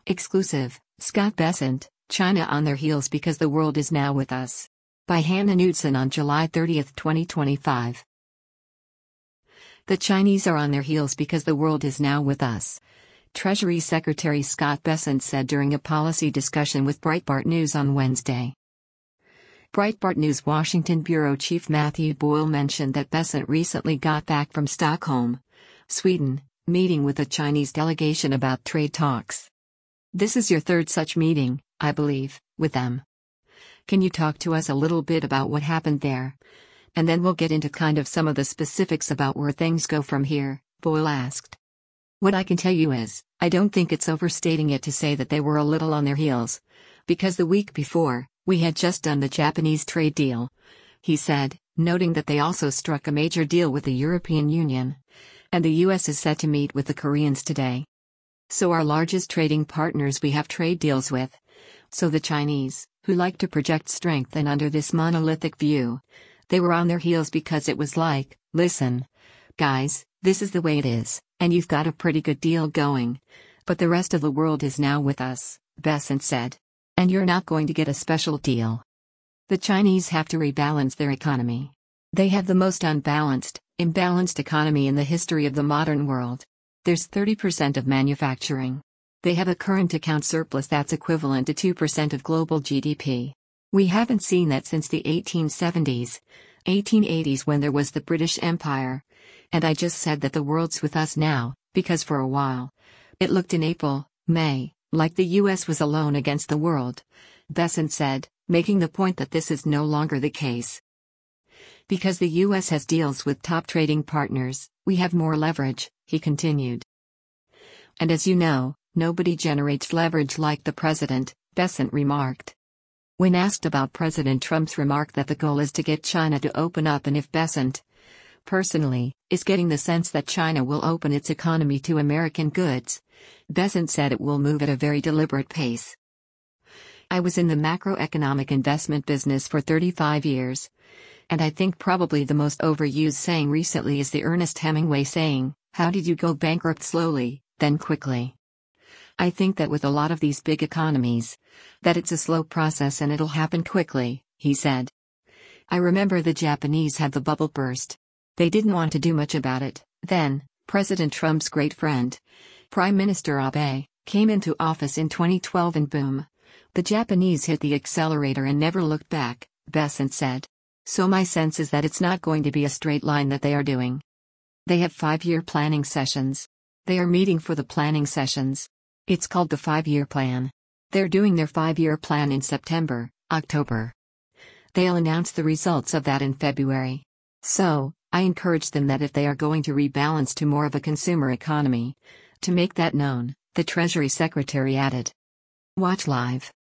Exclusive, Scott Bessent, China on their heels because the world is now with us. By Hannah Knudsen on July 30, 2025. The Chinese are on their heels because the world is now with us. Treasury Secretary Scott Bessent said during a policy discussion with Breitbart News on Wednesday. Breitbart News Washington Bureau Chief Matthew Boyle mentioned that Bessent recently got back from Stockholm, Sweden, meeting with a Chinese delegation about trade talks. This is your third such meeting, I believe, with them. Can you talk to us a little bit about what happened there? And then we'll get into kind of some of the specifics about where things go from here, Boyle asked. What I can tell you is, I don't think it's overstating it to say that they were a little on their heels. Because the week before, we had just done the Japanese trade deal, he said, noting that they also struck a major deal with the European Union. And the US is set to meet with the Koreans today. So our largest trading partners we have trade deals with. So the Chinese, who like to project strength and under this monolithic view, they were on their heels because it was like, listen, guys, this is the way it is, and you've got a pretty good deal going. But the rest of the world is now with us, Bessent said. And you're not going to get a special deal. The Chinese have to rebalance their economy. They have the most imbalanced economy in the history of the modern world. There's 30% of manufacturing. They have a current account surplus that's equivalent to 2% of global GDP. We haven't seen that since the 1870s, 1880s when there was the British Empire. And I just said that the world's with us now, because for a while, it looked in April, May, like the US was alone against the world, Bessent said, making the point that this is no longer the case. Because the US has deals with top trading partners, we have more leverage, he continued. And as you know, nobody generates leverage like the president, Bessent remarked. When asked about President Trump's remark that the goal is to get China to open up and if Bessent, personally, is getting the sense that China will open its economy to American goods, Bessent said it will move at a very deliberate pace. I was in the macroeconomic investment business for 35 years. And I think probably the most overused saying recently is the Ernest Hemingway saying, how did you go bankrupt slowly, then quickly? I think that with a lot of these big economies, that it's a slow process and it'll happen quickly, he said. I remember the Japanese had the bubble burst. They didn't want to do much about it. Then, President Trump's great friend, Prime Minister Abe, came into office in 2012 and boom. The Japanese hit the accelerator and never looked back, Bessent said. So my sense is that it's not going to be a straight line that they are doing. They have 5-year planning sessions. They are meeting for the planning sessions. It's called the 5-year plan. They're doing their 5-year plan in September, October. They'll announce the results of that in February. So, I encourage them that if they are going to rebalance to more of a consumer economy, to make that known, the Treasury Secretary added. Watch live.